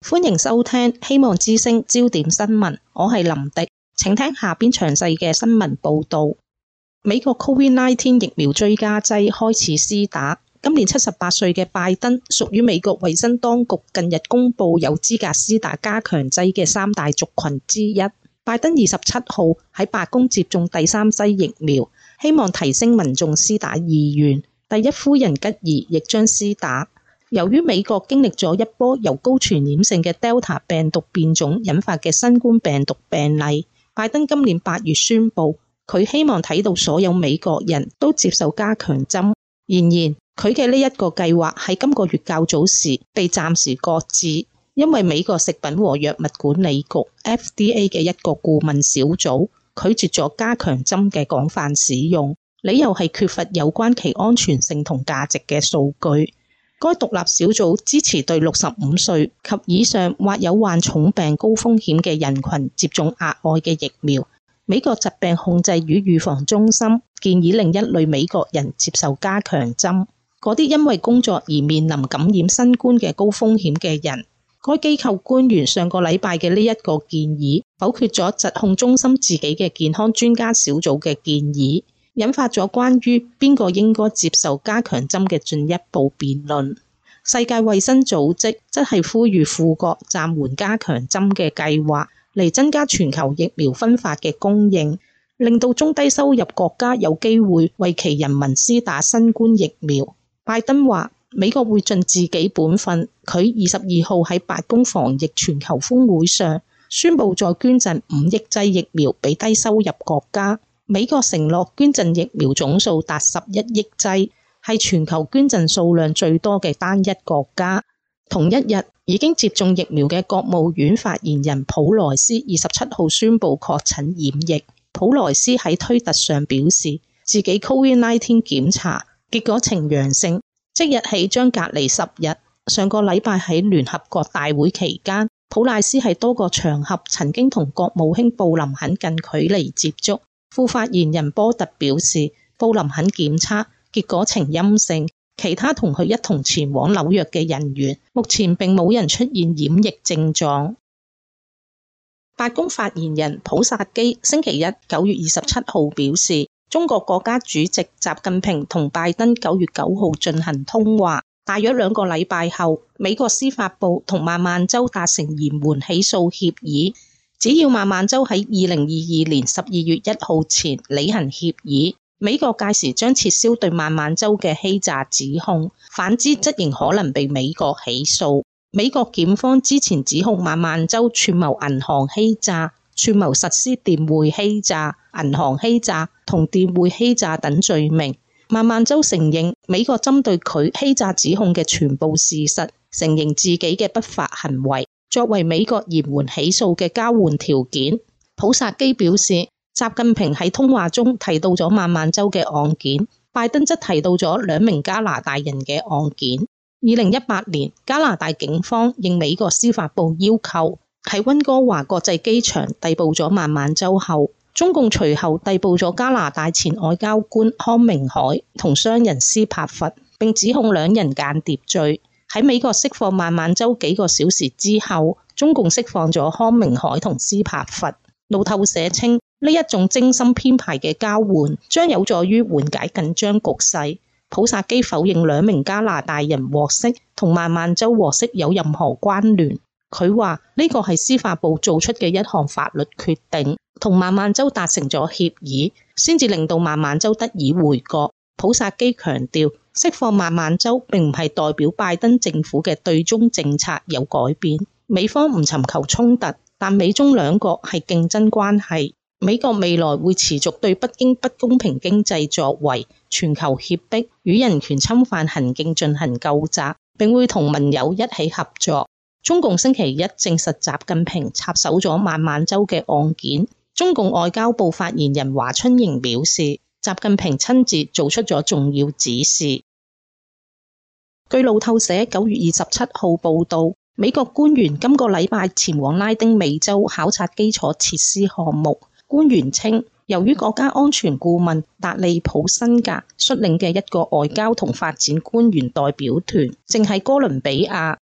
歡迎收聽希望之聲焦點新聞，我係林迪，請聽下邊詳細嘅新聞報道。美國 COVID-19 疫苗追加劑開始施打，今年78歲嘅拜登屬於美國衛生當局近日公布有資格施打加強劑嘅3大族群之一。拜登27號喺白宮接種第3劑疫苗，希望提升民眾施打意願。第一夫人吉爾亦將施打。由於美國經歷咗一波由高傳染性嘅 Delta 病毒變種引發嘅新冠病毒病例，拜登今年8月宣布，佢希望睇到所有美國人都接受加強針。然而，佢嘅呢一個計劃喺今個月較早時被暫時擱置，因為美國食品和藥物管理局 FDA 嘅一個顧問小組拒絕咗加強針嘅廣泛使用，理由係缺乏有關其安全性同價值嘅數據。該獨立小組支持對65歲及以上或有患重病高風險嘅人群接種額外嘅疫苗。美國疾病控制與預防中心建議另一類美國人接受加強針，嗰啲因為工作而面臨感染新冠嘅高風險嘅人。該機構官員上個禮拜嘅呢一個建議否決咗疾控中心自己嘅健康專家小組嘅建議，引發咗關於邊個應該接受加強針嘅進一步辯論。世界衛生組織則係呼籲富國暫緩加強針嘅計劃，嚟增加全球疫苗分發嘅供應，令到中低收入國家有機會為其人民施打新冠疫苗。拜登話美國會盡自己本分，佢22號喺白宮防疫全球峰會上宣布再捐贈5億劑疫苗俾低收入國家。美國承諾捐贈疫苗總數達11億劑，係全球捐贈數量最多嘅單一國家。同一日，已經接種疫苗嘅國務院發言人普萊斯27號宣布確診染疫。普萊斯喺推特上表示，自己 COVID-19 檢查結果呈陽性，即日起將隔離10日。上個禮拜喺聯合國大會期間，普萊斯喺多個場合曾經同國務卿布林肯近距離接觸。副發言人波特表示，布林肯檢測結果呈陰性，其他同佢一同前往紐約嘅人員目前並冇人出現染疫症狀。白宮發言人普薩基星期一9月27號表示，中國國家主席習近平同拜登9月9號進行通話，大約2個禮拜後，美國司法部同孟晚舟達成延緩起訴協議。只要孟晚舟喺2022年12月1號前履行協議，美國屆時將撤銷對孟晚舟嘅欺詐指控，反之則仍可能被美國起訴。美國檢方之前指控孟晚舟串謀銀行欺詐、串謀實施電匯欺詐、銀行欺詐同電匯欺詐等罪名。孟晚舟承認美國針對佢欺詐指控嘅全部事實，承認自己嘅不法行為，作為美國延緩起訴嘅交換條件。普薩基表示，習近平喺通話中提到咗孟晚舟嘅案件，拜登則提到咗2名加拿大人嘅案件。2018年，加拿大警方應美國司法部要求，喺溫哥華國際機場逮捕咗孟晚舟後，中共隨後逮捕咗加拿大前外交官康明凱同商人斯帕弗，並指控2人間諜罪。喺美國釋放孟晚舟幾個小時之後，中共釋放咗康明凱同斯帕弗。路透社稱，呢一種精心編排嘅交換將有助於緩解緊張局勢。普薩基否認2名加拿大人獲釋同孟晚舟獲釋有任何關聯。佢話呢個係司法部做出嘅一項法律決定，同孟晚舟達成咗協議，先至令到孟晚舟得以回國。普薩基強調，釋放孟晚舟並唔係代表拜登政府嘅對中政策有改變。美方唔尋求衝突，但美中兩國係競爭關係。美國未來會持續對北京不公平經濟作為、全球脅迫與人權侵犯行徑進行究責，並會同盟友一起合作。中共星期一證實習近平插手咗孟晚舟嘅案件。中共外交部發言人華春瑩表示，習近平親自做出咗重要指示。據路透社9月27號報道，美國官員今個禮拜前往拉丁美洲考察基礎設施項目。官員稱，由於國家安全顧問達利普辛格率領嘅一個外交同發展官員代表團正喺哥倫比亞，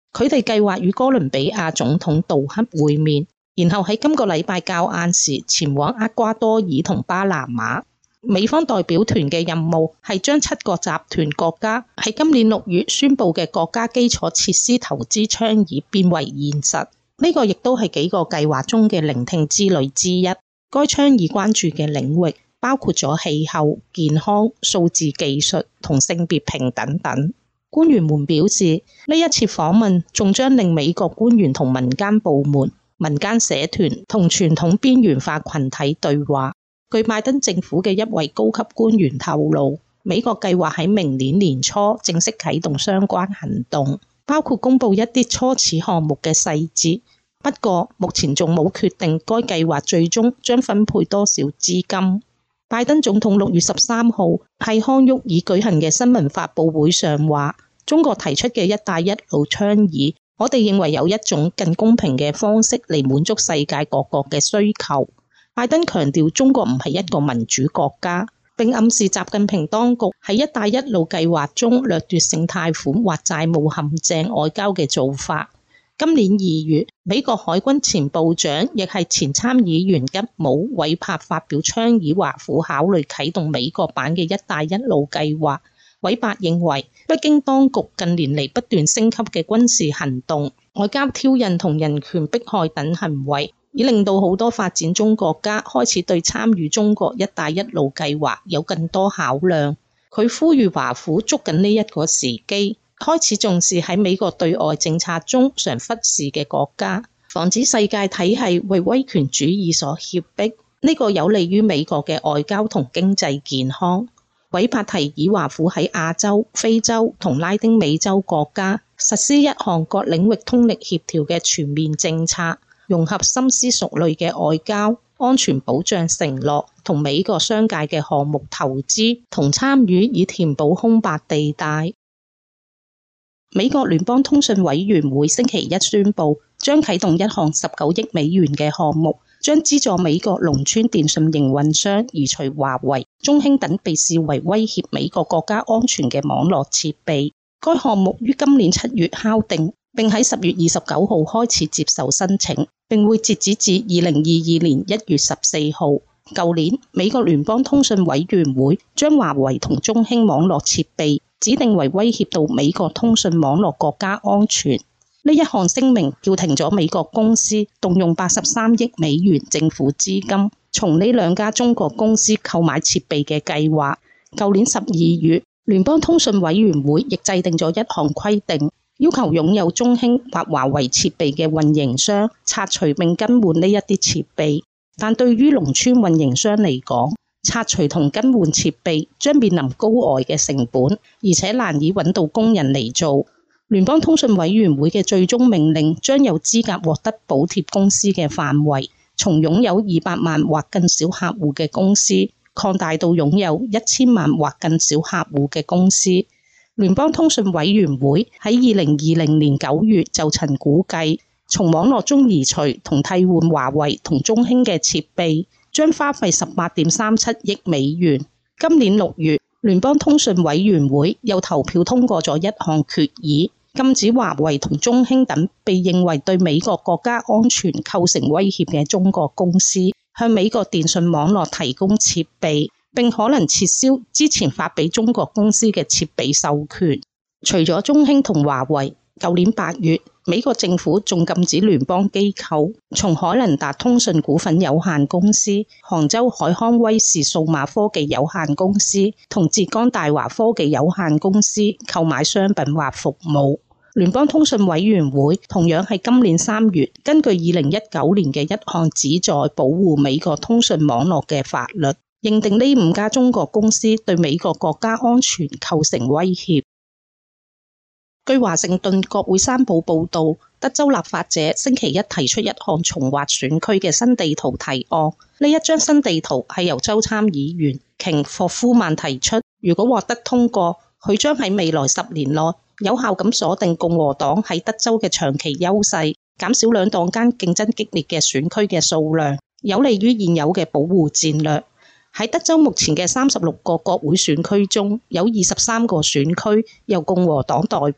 佢哋計劃與哥倫比亞總統杜克會面，然後喺今個禮拜較晏時前往厄瓜多爾同巴拿馬。美方代表團嘅任務係將7個集團國家喺今年6月宣布嘅國家基礎設施投資倡議變為現實。呢個亦都係幾個計劃中嘅聆聽之旅之一。該倡議關注嘅領域包括咗氣候、健康、數字技術同性別平等等。官員們表示，呢一次訪問仲將令美國官員同民間部門、民間社團同傳統邊緣化群體對話。據拜登政府嘅一位高級官員透露，美國計劃喺明年年初正式啟動相關行動，包括公布一啲初始項目嘅細節。不過，目前仲冇決定該計劃最終將分配多少資金。拜登總統6月13號喺康沃爾舉行嘅新聞發佈會上話，中國提出嘅一帶一路倡議，我哋認為有一種更公平嘅方式嚟滿足世界各國嘅需求。拜登強調中國唔係一個民主國家，並暗示習近平當局喺一帶一路計劃中掠奪性貸款或債務陷阱外交嘅做法。今年2月，美國海軍前部長亦係前參議員吉姆·韋柏發表倡議，華府考慮啟動美國版嘅一帶一路計劃。韋伯認為，北京當局近年嚟不斷升級嘅軍事行動、外交挑釁同人權迫害等行為，已令到好多發展中國家開始對參與中國一帶一路計劃有更多考量。佢呼籲華府捉緊呢一個時機，開始重視喺美國對外政策中常忽視嘅國家，防止世界體系為威權主義所脅迫。呢個有利於美國嘅外交同經濟健康。韋伯提議華府喺亞洲、非洲同拉丁美洲國家實施一項各領域通力協調嘅全面政策，融合深思熟慮嘅外交、安全保障承諾同美國商界嘅項目投資同參與，以填補空白地帶。美國聯邦通訊委員會星期一宣布，將啟動一項19億美元嘅項目，將資助美國農村電信營運商移除華為、中興等被視為威脅美國國家安全嘅網絡設備。該項目於今年7月敲定，並喺10月29號開始接受申請，並會截止至2022年1月14號。舊年，美國聯邦通訊委員會將華為同中興網絡設備指定為威脅到美國通訊網絡國家安全。呢一項聲明叫停咗美國公司動用83億美元政府資金，從呢兩家中國公司購買設備嘅計劃。舊年12月，聯邦通訊委員會亦制定咗一項規定，要求擁有中興或華為設備嘅運營商拆除並更換呢一啲設備。但對於農村運營商嚟講，拆除同更換設備將面臨高昂嘅成本，而且難以揾到工人嚟做。聯邦通訊委員會嘅最終命令將有資格獲得補貼公司嘅範圍，從擁有200萬或更少客戶嘅公司擴大到擁有1000萬或更少客戶嘅公司。聯邦通訊委員會喺2020年9月就曾估計，從網絡中移除同替換華為同中興嘅設備將花費18.37億美元。今年6月，聯邦通訊委員會又投票通過咗一項決議，禁止華為同中興等被認為對美國國家安全構成威脅嘅中國公司向美國電信網絡提供設備，並可能撤銷之前發俾中國公司嘅設備授權。除咗中興同華為，舊年8月，美國政府仲禁止聯邦機構從海能達通訊股份有限公司、杭州海康威視數碼科技有限公司同浙江大華科技有限公司購買商品或服務。聯邦通訊委員會同樣喺今年3月，根據2019年嘅一項旨在保護美國通訊網絡嘅法律，認定呢5家中國公司對美國國家安全構成威脅。據華盛頓國會山報報道，德州立法者星期一提出一項重劃選區嘅新地圖提案。呢一張新地圖係由州參議員瓊霍夫曼提出，如果獲得通過，佢將喺未來10年內有效咁鎖定共和黨喺德州嘅長期優勢，減少兩黨間競爭激烈嘅選區嘅數量，有利於現有嘅保護戰略。喺德州目前嘅36個國會選區中，有23個選區由共和黨代表，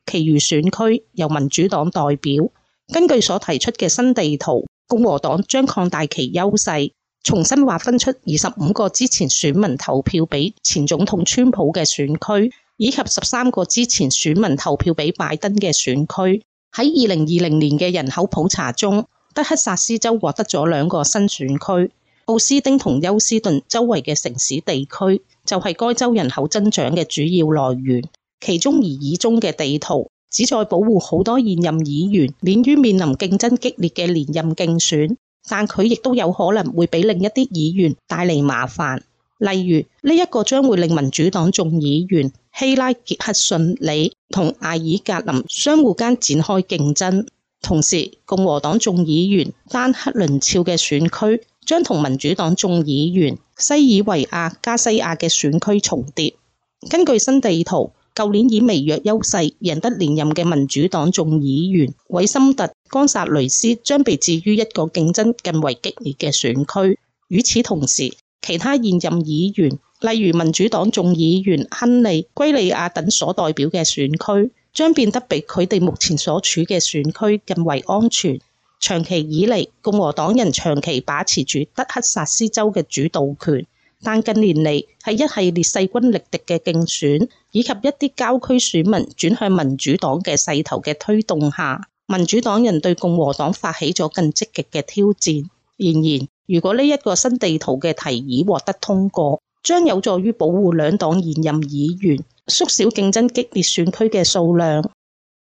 其餘選區由民主黨代表。根據所提出嘅新地圖，共和黨將擴大其優勢，重新劃分出25個之前選民投票俾前總統川普嘅選區，以及13個之前選民投票俾拜登嘅選區。喺2020年嘅人口普查中，德克薩斯州獲得咗2個新選區，奧斯丁同休斯頓周圍嘅城市地區就係該州人口增長嘅主要來源。其中而議中嘅地圖旨在保護好多現任議員免於面臨競爭激烈嘅連任競選，但佢亦都有可能會俾另一啲議員帶嚟麻煩。例如呢一個將會令民主黨眾議員希拉傑克遜里同艾爾格林相互間展開競爭，同時共和黨眾議員丹克倫肖嘅選區將同民主黨眾議員西爾維亞加西亞嘅選區重疊。根據新地圖，舊年以微弱優勢贏得連任嘅民主黨眾議員韋森特·岡薩雷斯將被置於一個競爭更為激烈嘅選區。與此同時，其他現任議員，例如民主黨眾議員亨利·圭利亞等所代表嘅選區，將變得比佢哋目前所處嘅選區更為安全。長期以嚟，共和黨人長期把持住德克薩斯州嘅主導權，但近年嚟喺一系列勢均力敵嘅競選，以及一啲郊區選民轉向民主黨嘅勢頭嘅推動下，民主黨人對共和黨發起咗更積極嘅挑戰。然而，如果呢一個新地圖嘅提議獲得通過，將有助於保護兩黨現任議員，縮小競爭激烈選區嘅數量。